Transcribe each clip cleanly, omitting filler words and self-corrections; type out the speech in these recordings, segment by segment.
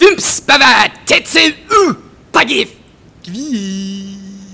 Fumps, bava, tetse, pagif. Gvi.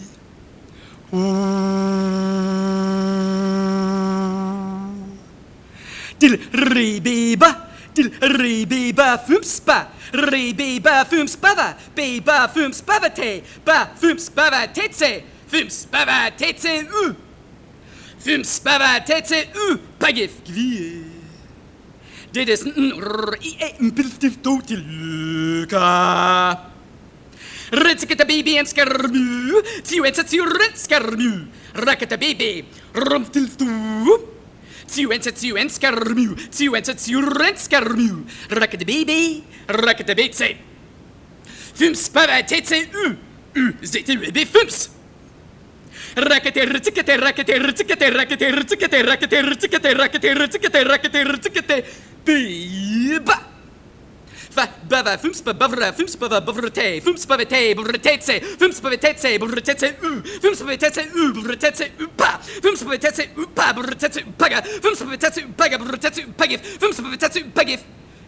Dil rebeba, fumspa, rebeba, fumspava, beba, fumspavate, ba, fumspava, tetse, fumspava, tetse, fumspava, tetse, pagif, gvi. Dit is een pilstif totiluka. Ritsikata baby en skarmu, tiu en satsu rit skarmu, rakata baby, rumftilstu. Tiu en skarmu, tiu en satsu rit skarmu, rakata baby, rakata betse. Fums pava tetse zete baby fums. Rakate ritsikate, rakate ritsikate, rakate ritsikate, rakate ritsikate, rakate ritsikate, rakate ritsikate, beba. Bava, fumspa, bavra, fumspa, bavrate, fumspa, vete, bavratetse, fumspa, vetetse, bavratetse, fumspa, vetetse, bavratetse, upa, fumspa, vetetse, upa, bavratetse, upaga, fumspa, vetetse, upaga, bavratetse, upagif, fumspa, vetetse, upagif.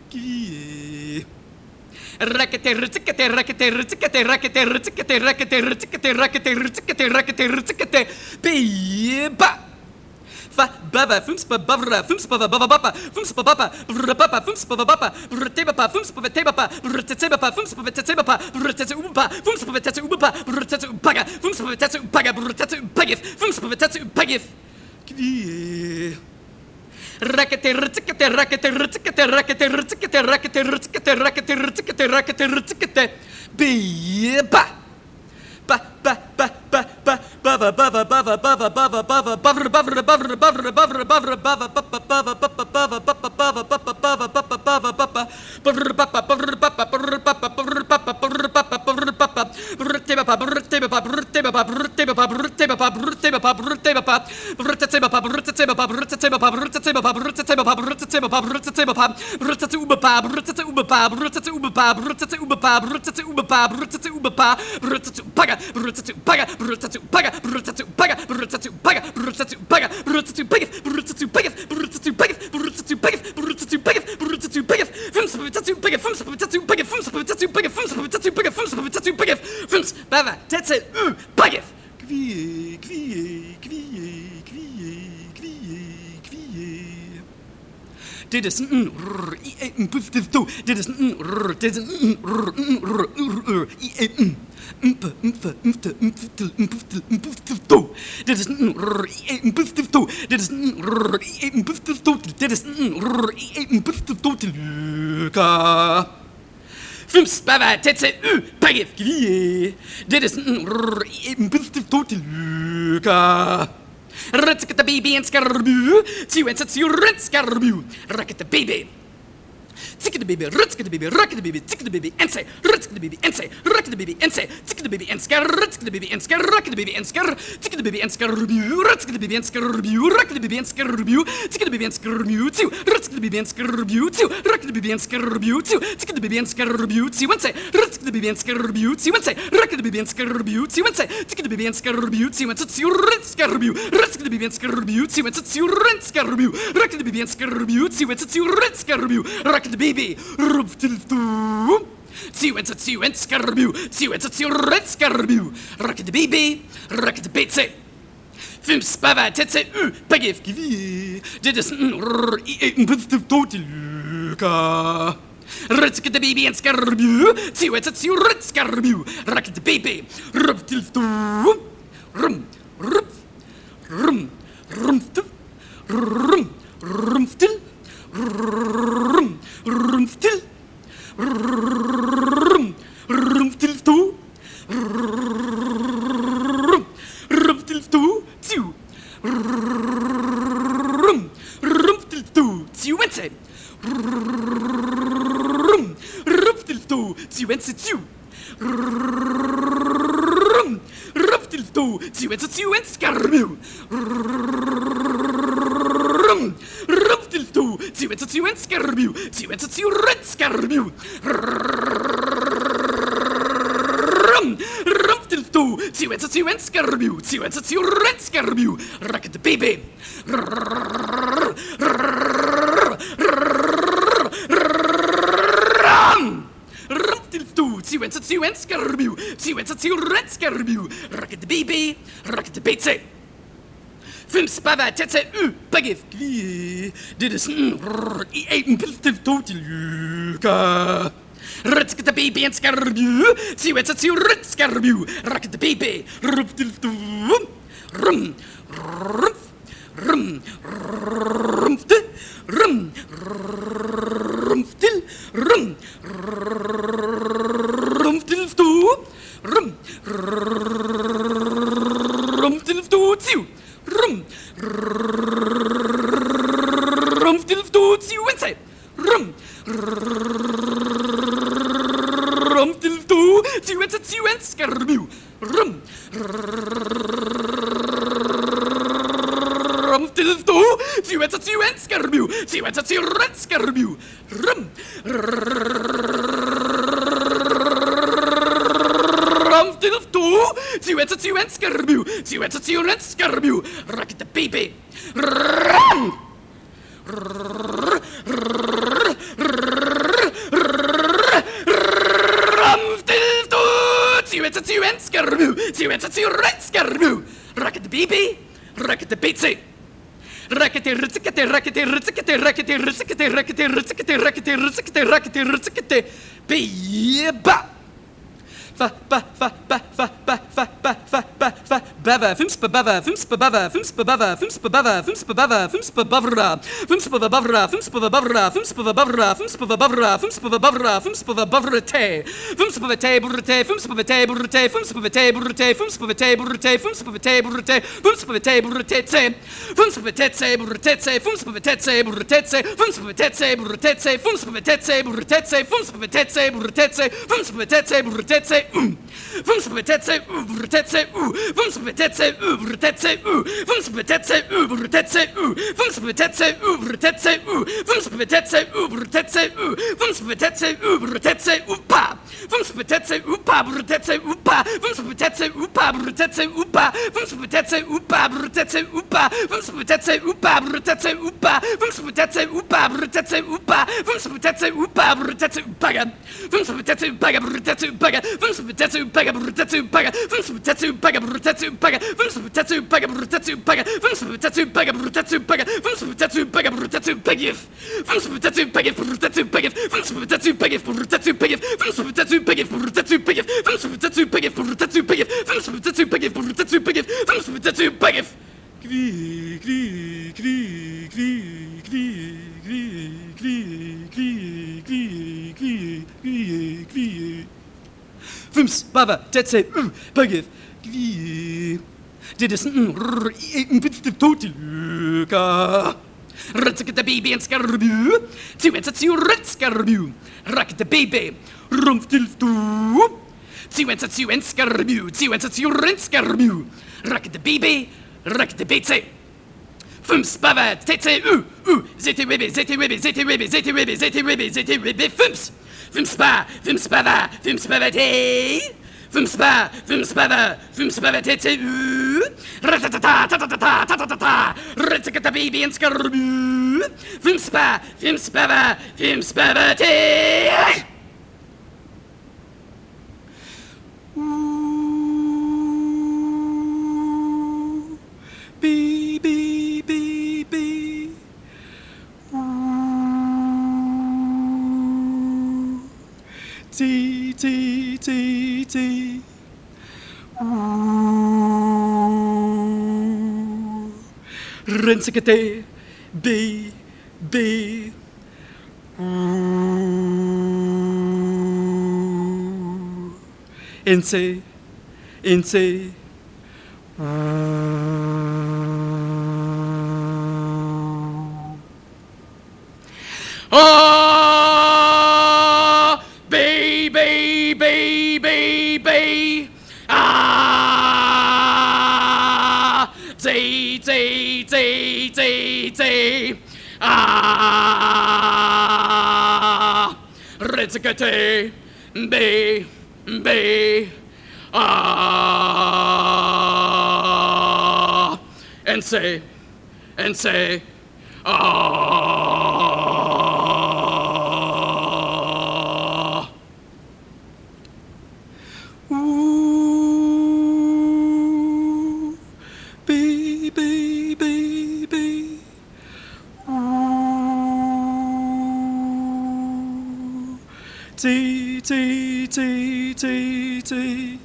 Rakete, ritsikate, rakete, ritsikate, rakete, ritsikate, rakete, ritsikate, rakete, ritsikate, rakete, ritsikate, beba. Bava, fumspa, bavra, fumspa, bavabapa, fumspa, bapa, vrapapa, fumspa, bapa, vratebapa, fumspa, vetebapa, vratetsebapa, fumspa, vetetsebapa, vratetse upa, fumspa, vetetse upa, vratetse upaga, fumspa, vetetse upaga, vratetse upagif, fumspa, vetetse upagif. Rakete, ritsikate, rakete, ritsikate, rakete, ritsikate, rakete, ritsikate, rakete, ritsikate, rakete, ritsikate, beba. Dit is een dit is een dit is Fums bava tetse pagif gvi. Dit is een totiluka. Ritsikata baby en skarbu, tiu en satsu rit skarbu, rakata baby. Ticket the baby, ritzik the baby, rock the baby, tick the baby, and say, ritzik the baby, and say, rock the baby, and say, tick the baby, and scare, ritzik the baby, and scare, rock the baby, and scare, tick the baby, and scare review, ritzik the baby, and scare review, rock the baby, and scare review, tick the baby, and scare review, too, ritzik the baby, and scare review, too, rock the baby, and scare review, too, tick the baby, and scare review, too, and say, ritzik the baby, and scare review, too, and say, rock the baby, and scare review, too, and say, tick the baby, and scare review, too, and say, rit scare review, ritzik the baby, and scare review, too, and say, rit scare review, rock the baby, and scare review, too, and say, rit scare review, rock the baby. Tiu en skarbu, tiu en ret skarbu. Rocket the baby, rocket the betse. Fum spava tetse pagif gvi. Dit is een bufte totiluka. Ritzik the baby en skarbu, tiu en ret skarbu. Rocket the baby, ruptil rum, rum, rum, rumftil, rum, rumftil. Rumftil, rumftil toe, rumftil toe, tiu, rumftil toe, tiu wense, rumftil toe, tiu wense tiu, rumftil toe, tiu wense tiu wense skarmu. Tiu en skarbu, tiu en ret skarbu. Rumftil toe, tiu en skarbu, tiu en ret skarbu. Rocket the baby. Rum. skarbu, skarbu, racket the baby, racket the pizza. Fünf spava tetse pagif kwie, dit is eten pilstil totiljuka. Rutsk the baby and skarbu, skarbu, racket the baby, ruptil to rum, rum, rumfte, rum, rumftil, rum, rumftil to, rum, rumftil to, rum, rumftil to, inside, rum, rumftil to, skarbu, rum, rumftil to, skarbu, skarbu, rum, rumftil to, skarbu, skarbu, racket the baby, rum. Skarbu, racket the baby, racket the pizza. Rackete, rickete, rackete, rickete, rackete, rickete, rackete, rickete, rackete, rickete, rackete, rickete, ba. Fa ba fa ba fa ba fa ba fa ba fa bava fimspa bava fimspa bava fimspa bava fimspa bava fimspa bava fimspa bavra fimspa bavra fimspa bavra fimspa bavra fimspa bavra fimspa bavra fimspa bavra te fimspa te burte fimspa te burte fimspa te burte fimspa te burte fimspa te burte fimspa te burte te fimspa te te burte te fimspa te te burte te fimspa te te burte te fimspa te te burte te fimspa te te burte te fimspa te te burte te Vums betetse brutetse vums betetse brutetse vums betetse brutetse vums betetse brutetse vums betetse brutetse vums betetse brutetse upa vums betetse upa brutetse upa vums betetse upa brutetse upa vums betetse upa brutetse upa vums betetse upa brutetse upa vums betetse upa brutetse upa vums betetse upa brutetse upa vums betetse upa brutetse upa vums betetse upaga brutatsu upaga vums betetse upaga brutatsu upaga vums betetse upaga brutatsu upaga vums betetse upaga brutatsu upaga vums betetse upaga brutatsu upaga vums betetse upaga brutatsu upaga vums betetse upaga brutatsu upaga vums betetse upaga brutatsu upaga vums betetse upaga brutatsu upaga vums betetse upaga brutatsu upaga vums betetse upaga kri kri kri kri kri kri kri kri kri kri kri kri Vums, bava, tetse, pagif, gvi. Dit is een bitste totiluka. Rutsik the baby and skarbu. Tiwensatsu rutskarbu. Rak the baby. Rumftil to. Tiwensatsu and skarbu. Tiwensatsu rutskarbu. Rak the baby. Rak the baby. Vums, bava, tetse, zete webe, zete webe, zete webe, zete webe, zete webe, zete webe, vums. Vimspa, vimspava, vimspavate, vimspa, vimspava, vimspavate, ratatata, tatatata, tatatata, ritzikata baby and skarbu, vimspa, vimspava, vimspavate. Bee, bee, bee, bee. T, T, T, T. Rensikate, B, B. Inse, inse. Ah, baby, baby, baby. Ah, zay, zay, zay, zay, zay. Ah, ritzikate, be, be. Ah, and say, ah. T, T, T, T, T.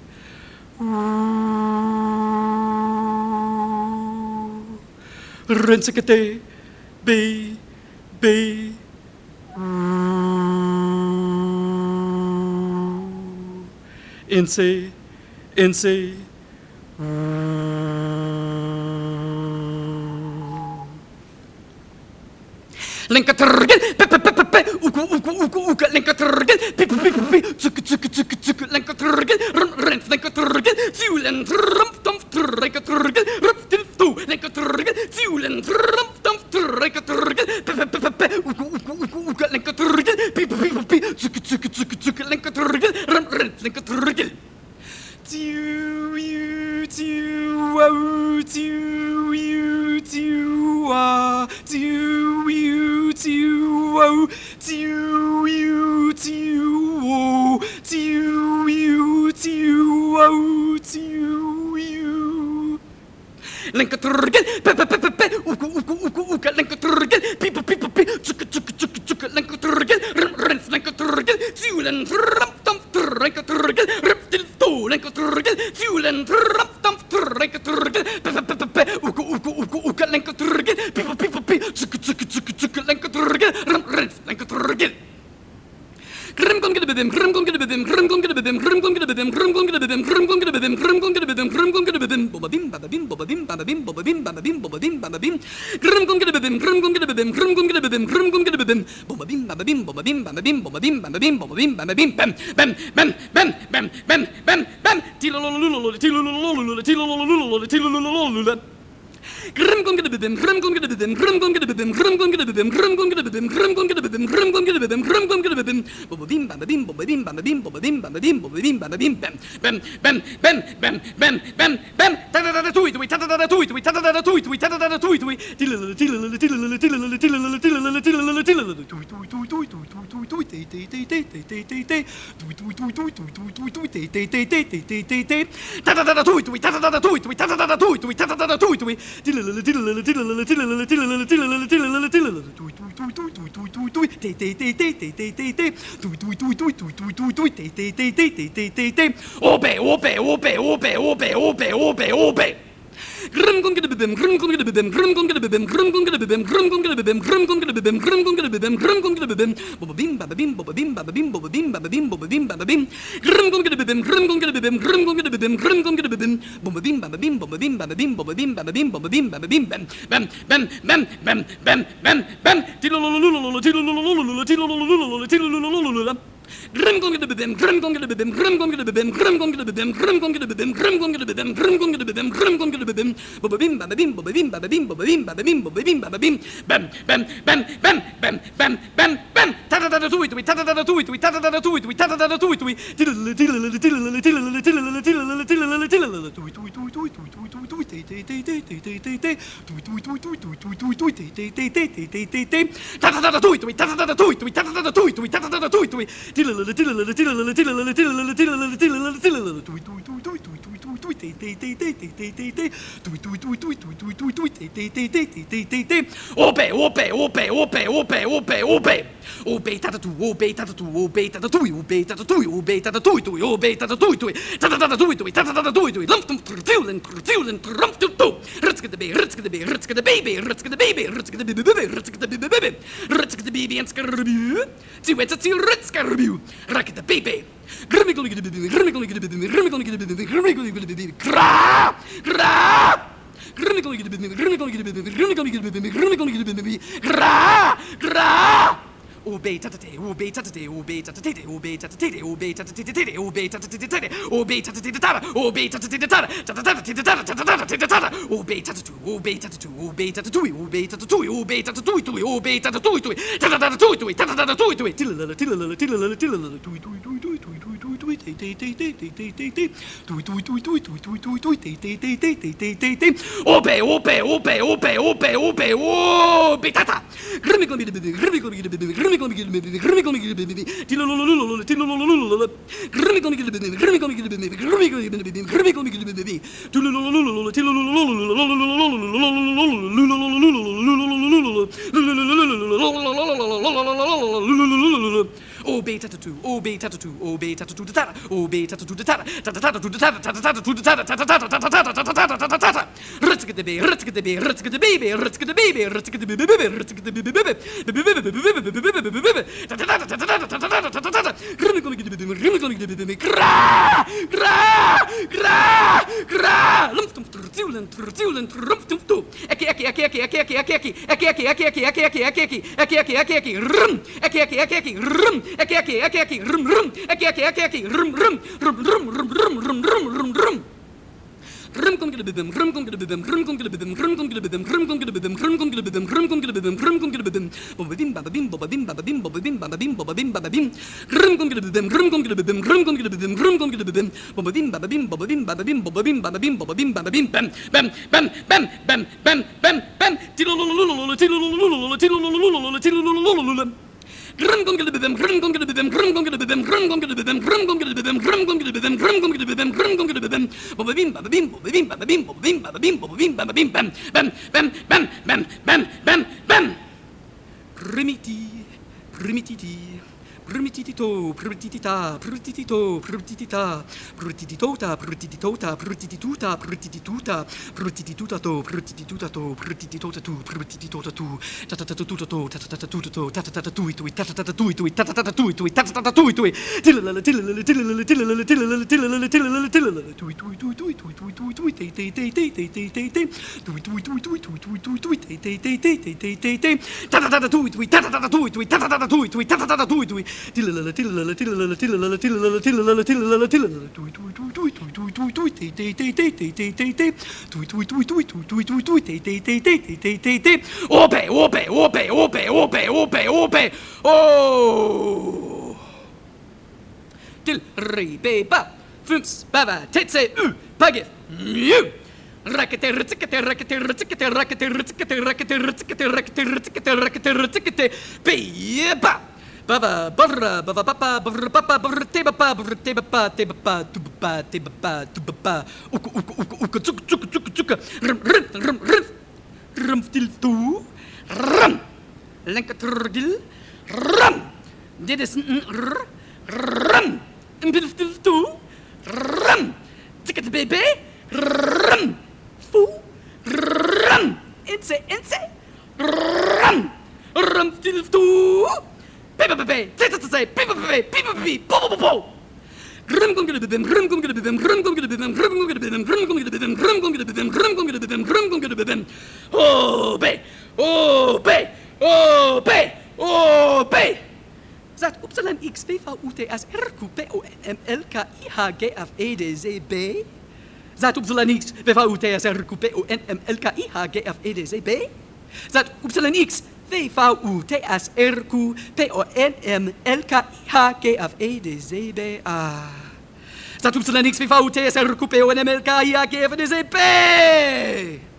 Rensekete, B, B. NC, NC. Linkaturgel, pepe, uku, linkaturgel, pipi, tsuk, linkaturgel, rent, linkaturgel, zulen, linkaturgel, ruptiltu, linkaturgel, zulen, linkaturgel, pepe, uku, linkaturgel, pipi, tsuk, linkaturgel, rent, linkaturgel. Linkaturgel, pepe, uku, linkaturgel, pipi, tsuk, linkaturgel, rent, linkaturgel, zulen, linkaturgel, ruptiltu, linkaturgel, zulen, linkaturgel, pepe, uku, linkaturgel, pipi, tsuk, linkaturgel, rent, linkaturgel. Obey tatate, obey tatate, obey tatate, obey tatate, obey tatate, obey tatate, obey tatate, obey tatate, obey tatatu, obey tatatu, obey tatatu, obey tatatu, obey tatatu, obey tatatu, obey Oh beta two, oh beta two, oh beta two the tata, oh beta two the tata, tata to the tata, tata to the tata, tata. Ritz get the baby, ritz get the baby, ritz get the baby, ritz get the baby, ritz get the baby, ritz get the baby, Primitito, primititita, primitito, primititita, primititota, primititota, primitituta, primitituta, primititutato, primititutato, primititotatu, primititotatu, tatatatuto, tatatatuto, tatatatui, tatatatui, tatatatui, tatatatui, tilala, tilala, tilala, tilala, tilala, tilala, tilala, tilala, tui, tui, tui, tui, tui, tui, tui, tui, te, te, te, te, te, te, te, te, tui, tui, tui, tui, tui, tui, tui, tui, te, te, te, te, te, te, te, te, tatatatui, tui, tatatatui, tui, tatatatui, tui, tatatatui, tui, tilala, tilala, tilala, tilala, tilala, tilala, tilala, tilala, tui, tui, tui, tui, tui, tui, tui, tui, te, te, te, te, te, te, te, te, tui, tui, tui, tui, tui, tui, tui, tui, te, te, te, te, te, te, te, te, ope, ope, ope, ope, ope, ope, ope, oh! Til, re, be, ba, fums, baba, tetse, pagif, mew! Rakete, ritzikete, rakete, ritzikete, rakete, ritzikete, rakete, ritzikete, rakete, ritzikete, rakete, ritzikete, be, ba! Baba, barra, baba, papa, barra, papa, barra, te, bapa, barra, te, bapa, te, bapa, tu, bapa, te, bapa, tu, bapa, uku, uku, uku, uku, tsuk, tsuk, tsuk, tsuk, rum, til, tu, rum, lenkatrgil, rum, dit is rum, til, tu, rum, ticket, baby, rum, fu, rum, inse, rum, til, tu, Baby, say, baby, bo. Zat upsilon x v v u t s r q p o n m l k i h g f e d z b. Zat upsilon x v v u t s r q p o n m l k i h g f e d z b. Zat upsilon x V-V-U-T-S-R-Q-P-O-N-M-L-K-I-H-G-F-E-D-Z-B-A. Zat upsilon x V-V-U-T-S-R-Q-P-O-N-M-L-K-I-H-G-F-E-D-Z-B.